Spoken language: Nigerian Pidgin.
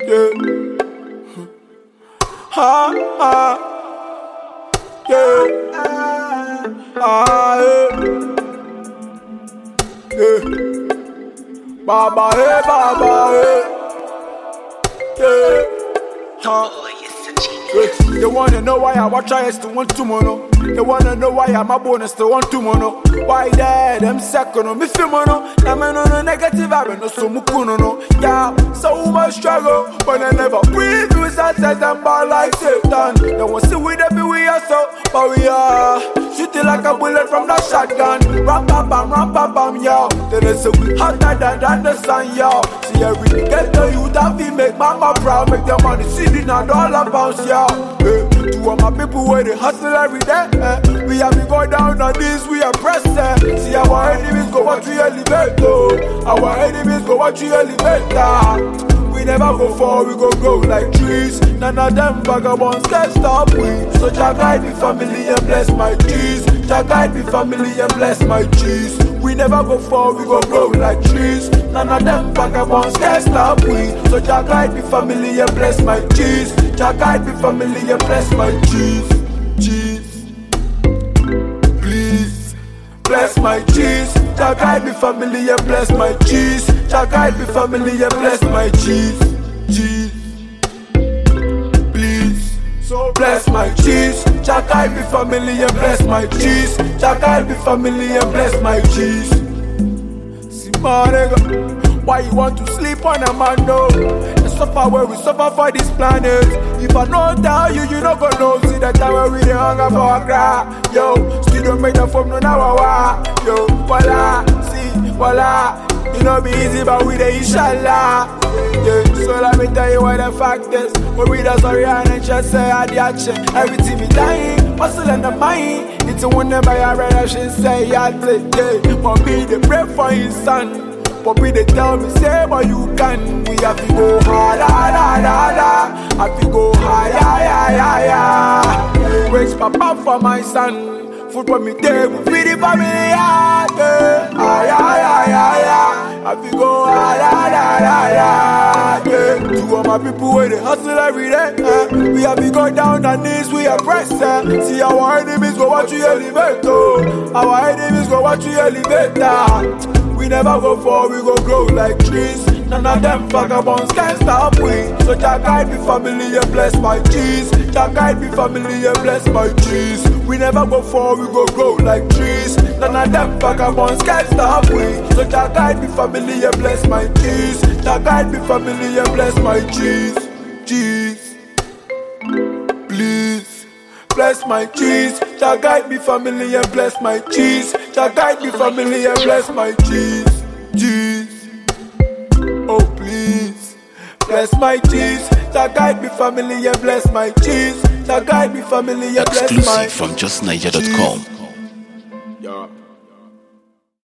yeah. Ha, ha, yeah. Ah, yeah. Baba, hey, Baba, hey. Yeah. Huh. They wanna know why I watch I still want to mono. They wanna know why I'm a bonus still want to mono. Why that them second on me feel mono. Now me no negative I no so mukuno no. Yeah, so much struggle, but I never breathe with success and ball like Satan. They want see we there be we are so, but we are shooting like a bullet from the shotgun. Ram bam bam, yo. Then they say we hotter than the sun, yo. See every get the youth that we make mama proud, make them money CD and dollar bounce, yo. To all my people where they hustle every day, we have to go down on this, we are pressing. See our enemies go watch we elevate, our enemies go watch we elevate. We never go far, we go grow like trees. None of them vagabonds can stop we. So Jah guide me family and bless my cheese. Jah guide me family and bless my cheese. We never go far, we go grow like trees. None of them vagabonds can stop we. So Jah guide me family and bless my cheese. Jah guide me family and bless my cheese. Cheese, please bless my cheese. Jah guide me family and bless my cheese. Jah guide me family and bless my cheese. Cheese, please. So bless my cheese. Jah guide me family and bless my cheese. Jah guide me family and bless my cheese. See my nigga, why you want to sleep on a man though? And suffer where we suffer for this planet. If I don't tell you, you not gonna know. See that time where we dey hunger for a cry. Yo, still don't make the form no now. Yo, voila, see, voila. You know be easy, but we dey inshallah. Yeah, so let me tell you what the fact is. When we the sorry and just say I the action. Everything be dying, muscle in the mind. It's a wonder by a red action say I play. Yeah, but me they pray for his son. But we they tell me say but you can. We have to go hard, hard, hard, hard. Have to go higher. Raise papa for my son. Food for me table, feed the family, yeah. I feel go yeah. To all my people where they hustle every day, we have to go down on this, we are pressing. See our enemies go watch you elevate, our enemies go watch you elevate. We never go far, we go grow like trees. None of them vagabonds can stop we. So Jah guide me family and bless my cheese. Jah guide me family and bless my cheese. We never go far, we go grow like trees. None of them vagabonds can stop we. So Jah guide me family and bless my cheese. Jah guide me family and bless my cheese. Cheese, please bless my cheese. Jah guide me family and bless my cheese. Jah guide me family and bless my cheese. Cheese, oh please bless my cheese. Jah guide me family and bless my cheese. Jah guide me family and bless my exclusive from justniger.com. Yeah.